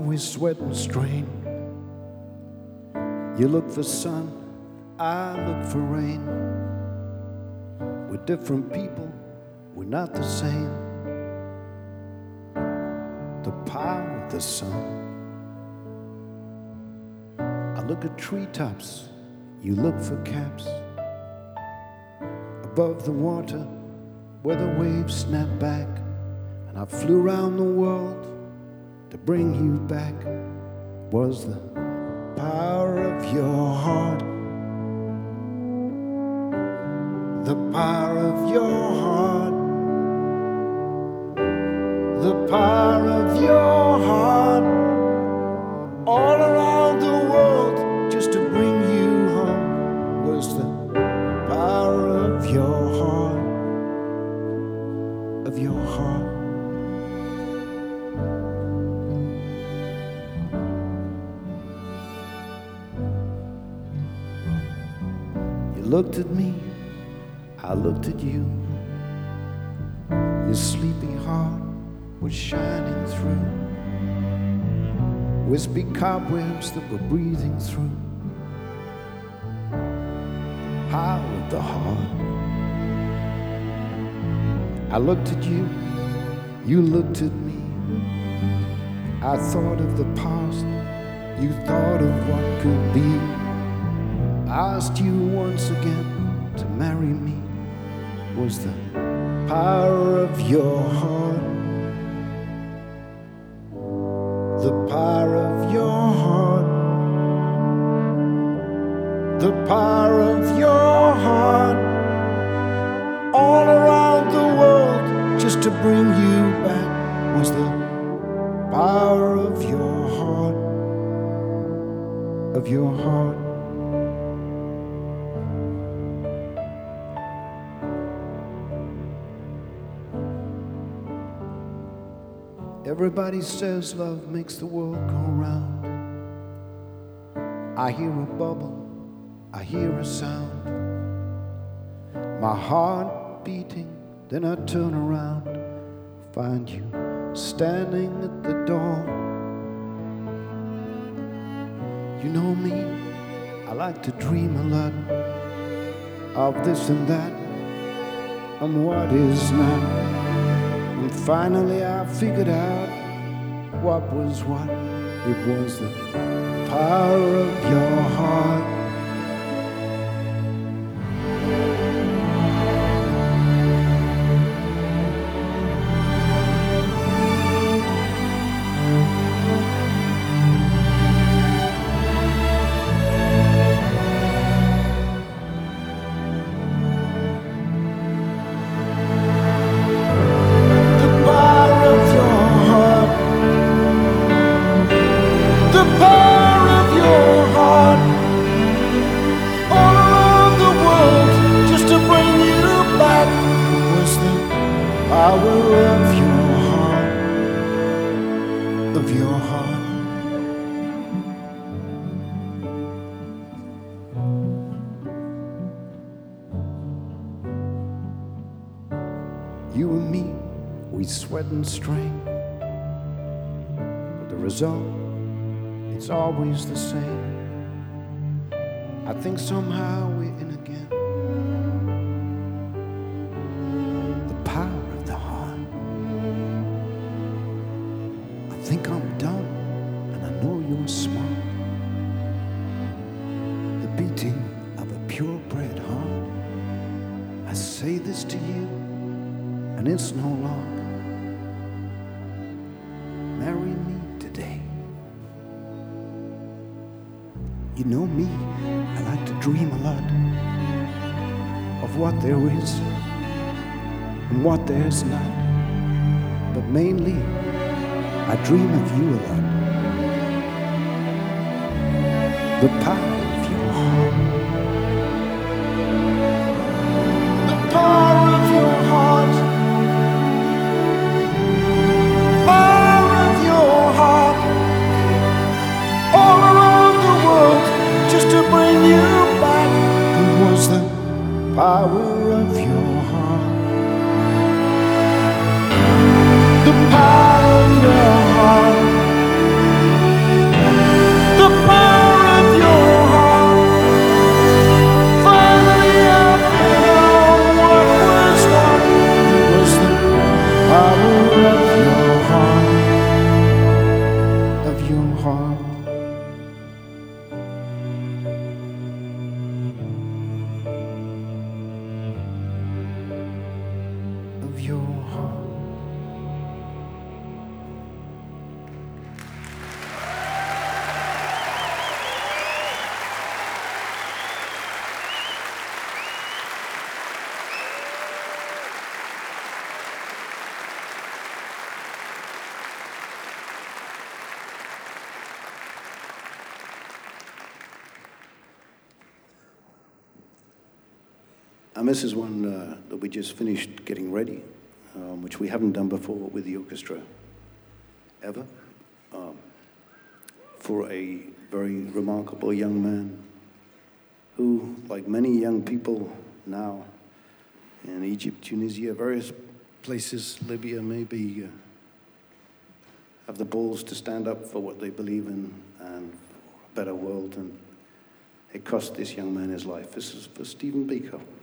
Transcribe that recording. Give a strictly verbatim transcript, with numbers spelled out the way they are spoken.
we sweat and strain. You look for sun, I look for rain. We're different people, we're not the same. The power of the sun. I look at treetops, you look for caps. Above the water, where the waves snap back. And I flew around the world to bring you back. Was the power of your heart. The power of your heart. The power of your heart. All around the world just to bring you home. Was the power of your heart. Of your heart. You looked at me, I looked at you. Your sleepy heart was shining through. Wispy cobwebs that were breathing through. Power of the heart. I looked at you, you looked at me. I thought of the past, you thought of what could be. I asked you once again to marry me. Was the power of your heart. The power of your heart. The power of your heart. All around the world just to bring you back. Was the power of your heart. Of your heart. Everybody says love makes the world go round. I hear a bubble, I hear a sound. My heart beating, then I turn around, find you standing at the door. You know me, I like to dream a lot of this and that, and what is not. And finally I figured out what was what. It was the power of your heart. The power of your heart. All around the world just to bring you back. Was the power of your heart. Of your heart. You and me, we sweat and strain, but the result, it's always the same. I think somehow we're in again. The power of the heart. I think I'm dumb, and I know you're smart. The beating of a purebred heart. I say this to you, and it's no lie. Marry me today. You know me, I like to dream a lot of what there is and what there's not. But mainly, I dream of you a lot. The power of your heart. The power of your heart. Power of your heart. All around the world just to bring you back. It was the power of your heart. The power of your heart. And this is one uh, that we just finished getting ready, um, which we haven't done before with the orchestra, ever, um, for a very remarkable young man who, like many young people now in Egypt, Tunisia, various places, Libya maybe, uh, have the balls to stand up for what they believe in and for a better world. And it cost this young man his life. This is for Stephen Biko.